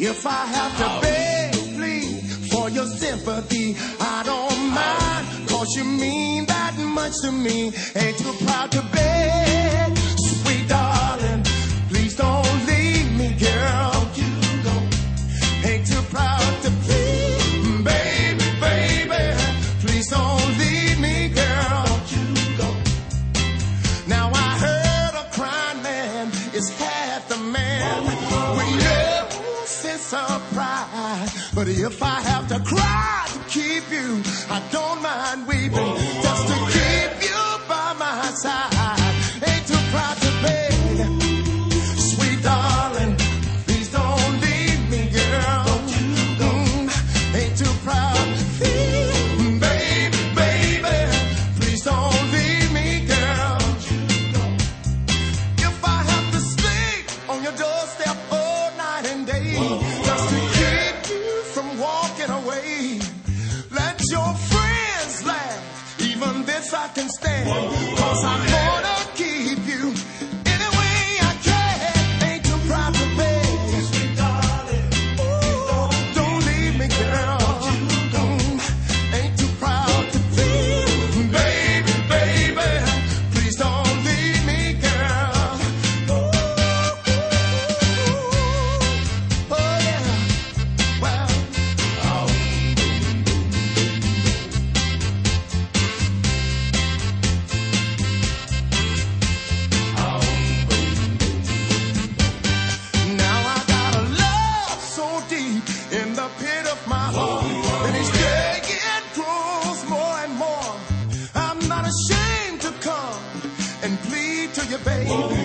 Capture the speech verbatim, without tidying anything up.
If I have to beg, plead for your sympathy, I don't mind, 'cause you mean that much to me. Ain't too proud to beg, sweet darling, please don't leave me, girl. Don't you go. Ain't too proud to plead, baby, baby, please don't leave me, girl. Don't you go. Now I heard a crying man is half the man. We love sense of pride, but if I have to cry to keep you, I don't mind weeping just to keep you by my side. Ain't too proud to beg, sweet darling, please don't leave me, girl. Don't you go. Mm, ain't too proud to feel, baby, baby, please don't leave me, girl. Don't you go. If I have to sleep on your doorstep all night and day, just to keep you from walking away, let your friends laugh, even this I can stand, 'cause I'm gonna keep you any way I can. Ain't too proud to beg, sweet darling, ooh, don't leave me, girl. Mm, ain't too proud to feel, baby, baby, please don't leave me, girl. Ooh, oh yeah, well, oh. Now I got a love so deep in the pit of my heart, and each day it grows more and more. I'm not ashamed to come and plead to you, baby.